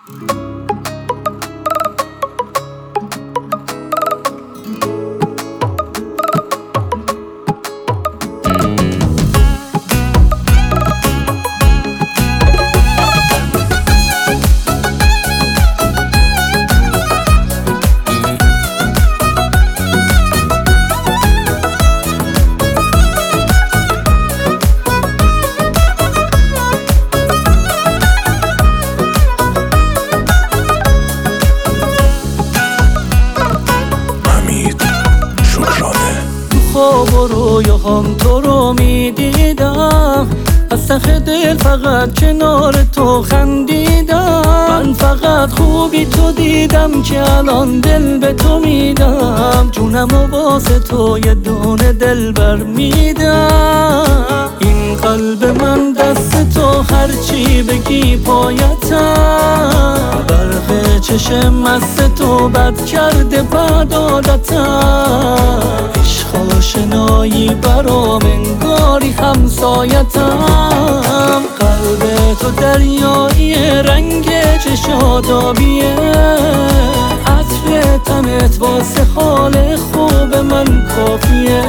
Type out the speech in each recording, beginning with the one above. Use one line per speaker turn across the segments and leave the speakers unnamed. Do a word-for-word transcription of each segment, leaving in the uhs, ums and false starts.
خواب و رویاهام تو رو میدیدم، از ته دل فقط کنار تو خندیدم. من فقط خوبی تو دیدم که الان دل به تو میدم، جونم و واسه تو یه دونه دل بر میدم. این قلب من دست تو هرچی بگی پایتم، برق چشم مست تو بد کرده بد عادتم. عشق آشنایی برام انگاری همسایتم. قلب تو دریایی رنگ چشات آبیه، عطر تنت واسه حال خوب من کافیه.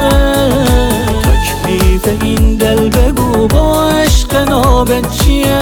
تکلیف این دل بگو با عشق نابت چیه؟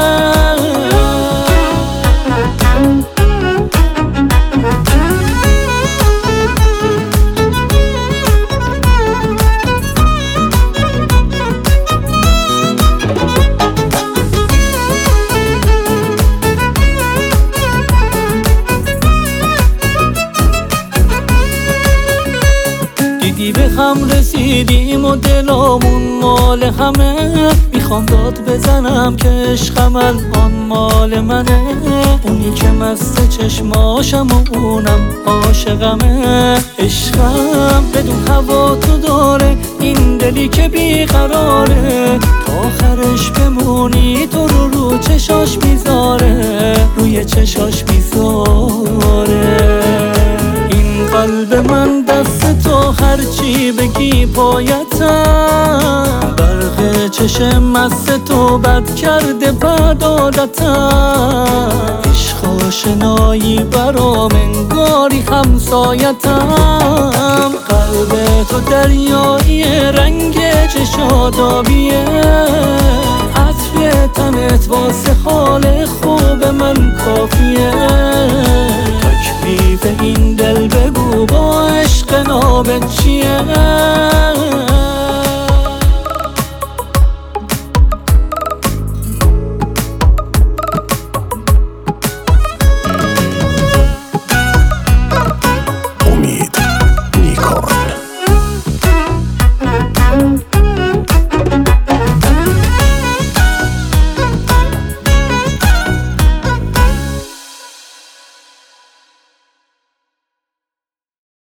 دیدی به هم رسیدیم و دلامون مال همه، میخوام داد بزنم که عشقم الان مال منه. اونی که مست چشماشم و اونم عاشقمه. عشقم بدون هوا تو داره، این دلی که بیقراره، تا آخرش بمونی تو رو رو چشاش میذاره، روی چشاش میذاره. این قلب من دست تو هرچی بگی پایتم، برق چشم مست تو بد کرده بد عادتم. عشق آشنایی برام انگاری همسایتم. قلب تو دریایی رنگ چشات آبیه، عطر تنت واسه حال خوب من کافیه. تکلیف این دل بگو با عشق نابت چیه؟